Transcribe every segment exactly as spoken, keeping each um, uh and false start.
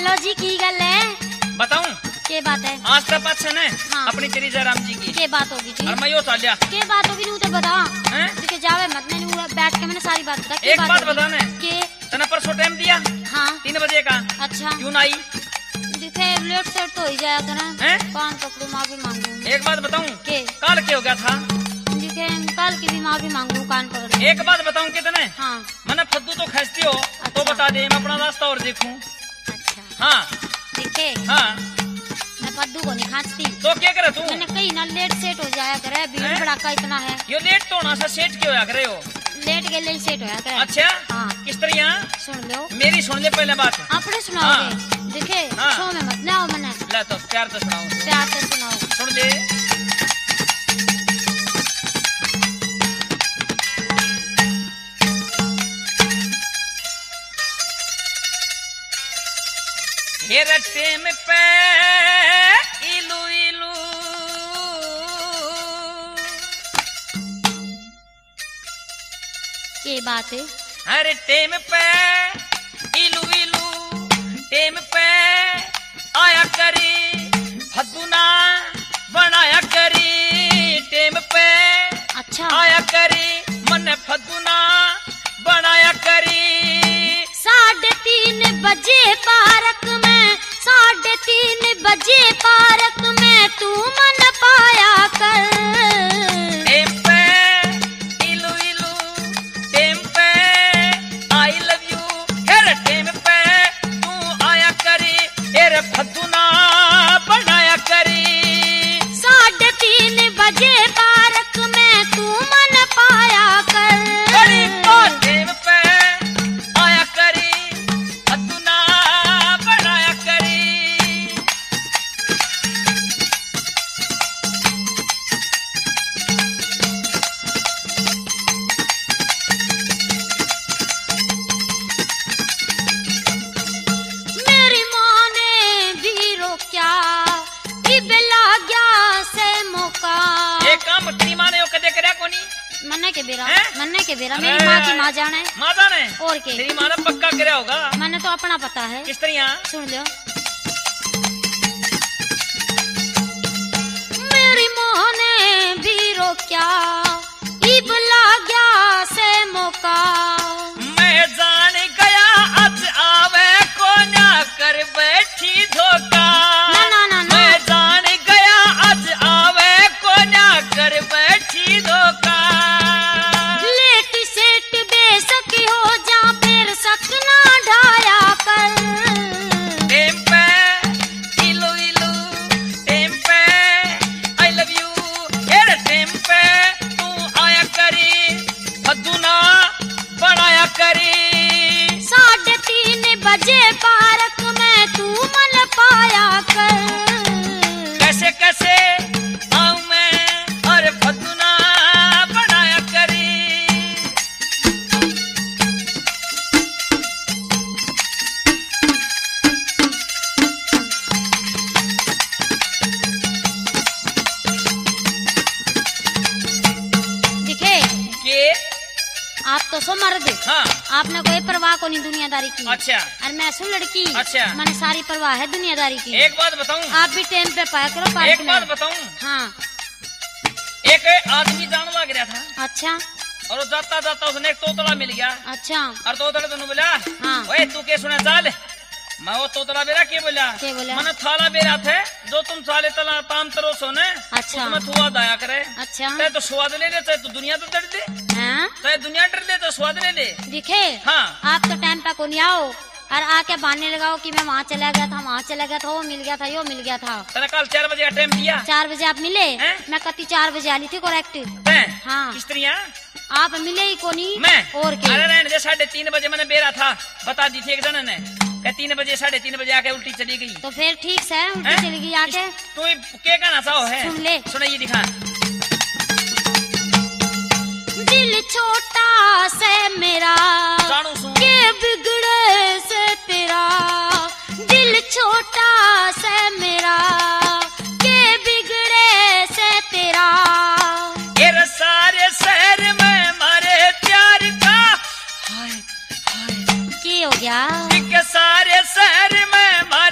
Hello जी की गल है बताऊं के बात है आज तक अच्छा ने हाँ। अपनी तेरी जयराम जी की के बात होगी जी और मैं यो चालिया के बात होगी नू तो बता हैं? देखे जावे मत ने नू बैठ के मैंने सारी बात बता के एक बात होगी? बताने के तने परसों टाइम दिया हाँ तीन बजे का अच्छा क्यों ना आई देखे लेट सेट तो ही जाया करा हैं? कान पकड़ू माफी मांगू एक बात बताऊं के काल क्या हो गया था देखे कल की भी माफी मांगू कान पकड़ एक बात बताऊं कितने हाँ मैंने फद्दू तो खसती हो तो अच्छा। बता दे मैं अपना रास्ता और देखूं अच्छा हाँ देखे हाँ मैं पद्दू को नहीं खांचती तो क्या करे तू मैंने कहीं ना लेट सेट हो जाया करे भीड़ हैं? भड़ाका इतना है यो लेट तो होना सा सेट क्यों होया करे हो लेट के लिए सेट होया करे अच्छा हाँ किस तरह सुन लो मेरी सुन ले पहले बात आपने सुनाओगे देखे हाँ। शो में मत लाओ मैंने ले तो प्यार तो सुनाऊं प्यार से सुनाओ सुन ले हे रट्टे में पे इलू इलू के बात है हर टेम पे इलू इलू टेम पे आया करी फदुना बनाया करी टेम पे अच्छा आया करी मन फदुना बनाया करी साढ़े तीन बजे पार्क में साढ़े तीन बजे पार्क में तू मन पाया कर टेम पे इलू इलू टेम पे आई लव यू हेर टेम पे तू आया करी हेर फदुना बनाया करी साढ़े तीन बजे पार्क में तू मन पाया कर बड़ी तो टेम पे आया करी फदुना बनाया करी मेरी माँ ने भी रोक्या कि बेला गया से मौका एक काम तेरी माँ ने यो कदे करया कोनी मन्ने के बेरा हैं? मन्ने के बेरा अरे। मेरी माँ की माँ जाने माँ जाने और के तेरी माँ ने पक्का करया होगा मैंने तो अपना पता है किस तरह सुन लो मेरी माँ ने भी रोक्या ईब ला गया से मौका मैं जान गया आज आवे कोन्या कर बैठी धोखा ना ना ना ना मैं जान गया आज आवे कोन्या कर बैठी धोखा लेट सेट बेशक हो जा फिर सक ना ढाया कर टेम पे इलू इलू टेम पे आई लव यू हेर टेम पे तू आया करी फदुना बनाया करी साढ़े तीन बजे पार्क में तू मन पाया कर कैसे कैसे आऊं मैं और फदुना बनाया करी दिखे के आप तो सो मर्द हाँ आपने कोई परवाह को नहीं दुनियादारी की अच्छा और मैं सु लड़की अच्छा। मैंने सारी परवाह है दुनियादारी की एक बात बताऊं आप भी टाइम पे पाया करो पार्क एक में बात बताऊं हाँ एक आदमी जान लग रहा था अच्छा और वो जाता जाता उसने एक तोतला मिल गया अच्छा और तोतले तो बोला हाँ। ओए तू के सुना चाल मैं वो तोतला बेरा के बोला के बोला? मैंने थाला बेरा थे जो तुम चाले तला ताम तरो सोने अच्छा। उसमें थुआ दाया करे अच्छा चाहे तो स्वाद ले ले चाहे तो दुनिया तो डर दे हाँ चाहे दुनिया डर दे तो स्वाद ले ले दिखे हाँ आप तो टाइम पे को नहीं आओ और आके बहाने लगाओ कि मैं वहाँ चला गया था वहाँ चला गया था वो मिल गया था यो मिल गया था तेने कल चार बजे का टाइम दिया चार बजे आप मिले हैं? मैं कति चार बजे आली थी करेक्ट हैं? हाँ। किस तरह आप मिले ही को नहीं मैं और के अरे रहने दे साढ़े तीन बजे मैंने बेरा था बता दी थी एक जन ने क्या तीन बजे साढ़े तीन बजे आके उल्टी चली गई तो फिर ठीक से उल्टी हैं? चली गई आके तू ये क्या कहना चाहो है सुन ले। सुना ये दिखा दिल छोटा से मेरा जानू सुन के बिगड़े से तेरा दिल छोटा से मेरा के बिगड़े से तेरा ये सारे शहर में मारे प्यार का हाय हाय की हो गया के सारे शहर में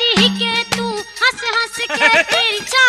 कही के तू हंस हंस के तेरी